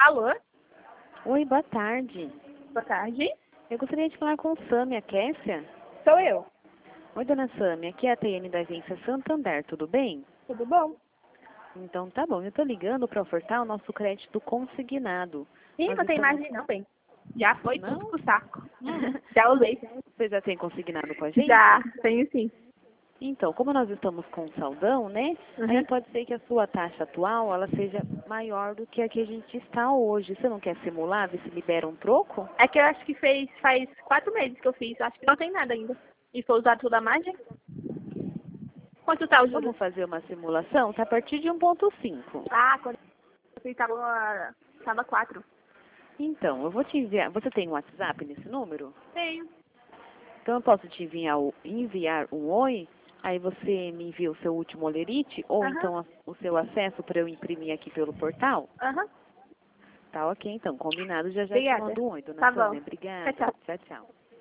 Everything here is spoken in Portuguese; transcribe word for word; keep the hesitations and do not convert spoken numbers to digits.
Alô? Oi, boa tarde. Boa tarde. Eu gostaria de falar com o Sâmia Kessia. Sou eu. Oi, dona Sâmia, aqui é a T N da agência Santander, tudo bem? Tudo bom? Então tá bom, eu tô ligando para ofertar o nosso crédito consignado. Ih, Nós não tem estamos- mais não, bem. Já foi Não? tudo pro saco. Hum, já usei. Você já tem consignado com a gente? Já, tenho sim. Então, como nós estamos com saldão, né? Uhum. Aí pode ser que a sua taxa atual, ela seja maior do que a que a gente está hoje. Você não quer simular, ver se libera um troco? É que eu acho que fez, faz quatro meses que eu fiz. Acho que não tem nada ainda. E foi usado toda a margem? Quanto tá o juros? Vamos fazer uma simulação? Tá a partir de um ponto cinco. Ah, quando eu fiz tava, tava quatro. Então, eu vou te enviar. Você tem um WhatsApp nesse número? Tenho. Então eu posso te enviar, o- enviar um oi, aí você me envia o seu último olerite, ou Aham. então a- o seu acesso para eu imprimir aqui pelo portal? Aham. Tá ok, então, combinado. Já já te Obrigada. mando um oi, dona Tá bom. Sâmia. Obrigada. Tchau, tchau. Tchau, tchau.